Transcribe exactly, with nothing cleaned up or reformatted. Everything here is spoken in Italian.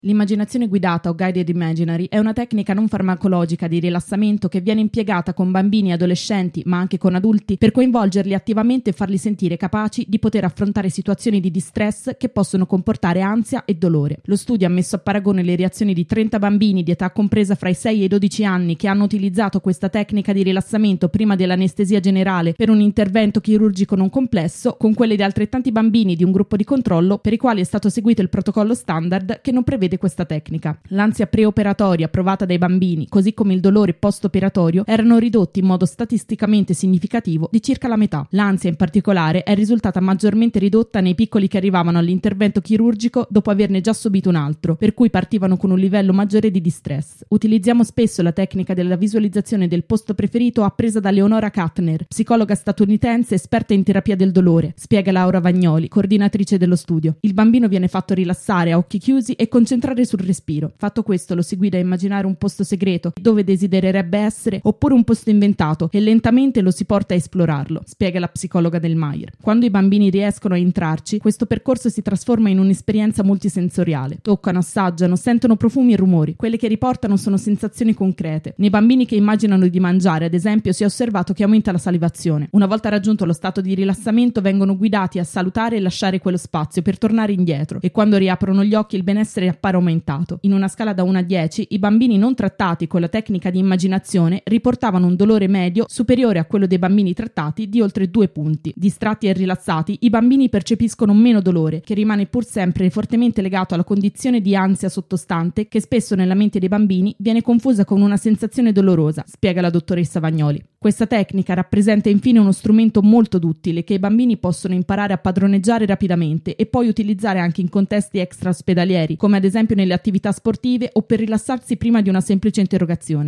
L'immaginazione guidata o guided imaginary è una tecnica non farmacologica di rilassamento che viene impiegata con bambini e adolescenti, ma anche con adulti, per coinvolgerli attivamente e farli sentire capaci di poter affrontare situazioni di distress che possono comportare ansia e dolore. Lo studio ha messo a paragone le reazioni di trenta bambini di età compresa fra i sei e i dodici anni che hanno utilizzato questa tecnica di rilassamento prima dell'anestesia generale per un intervento chirurgico non complesso, con quelle di altrettanti bambini di un gruppo di controllo per i quali è stato seguito il protocollo standard che non prevede questa tecnica. L'ansia preoperatoria provata dai bambini, così come il dolore post-operatorio, erano ridotti in modo statisticamente significativo di circa la metà. L'ansia in particolare è risultata maggiormente ridotta nei piccoli che arrivavano all'intervento chirurgico dopo averne già subito un altro, per cui partivano con un livello maggiore di distress. Utilizziamo spesso la tecnica della visualizzazione del posto preferito appresa da Leonora Katner, psicologa statunitense esperta in terapia del dolore, spiega Laura Vagnoli, coordinatrice dello studio. Il bambino viene fatto rilassare a occhi chiusi e concentrare sul respiro. Fatto questo lo si guida a immaginare un posto segreto dove desidererebbe essere oppure un posto inventato e lentamente lo si porta a esplorarlo, spiega la psicologa del Maier. Quando i bambini riescono a entrarci, questo percorso si trasforma in un'esperienza multisensoriale. Toccano, assaggiano, sentono profumi e rumori. Quelle che riportano sono sensazioni concrete. Nei bambini che immaginano di mangiare, ad esempio, si è osservato che aumenta la salivazione. Una volta raggiunto lo stato di rilassamento vengono guidati a salutare e lasciare quello spazio per tornare indietro e quando riaprono gli occhi il benessere appare aumentato. In una scala da uno a dieci, i bambini non trattati con la tecnica di immaginazione riportavano un dolore medio superiore a quello dei bambini trattati di oltre due punti. Distratti e rilassati, i bambini percepiscono meno dolore, che rimane pur sempre fortemente legato alla condizione di ansia sottostante che spesso nella mente dei bambini viene confusa con una sensazione dolorosa, spiega la dottoressa Vagnoli. Questa tecnica rappresenta infine uno strumento molto duttile che i bambini possono imparare a padroneggiare rapidamente e poi utilizzare anche in contesti extra ospedalieri, come ad esempio nelle attività sportive o per rilassarsi prima di una semplice interrogazione.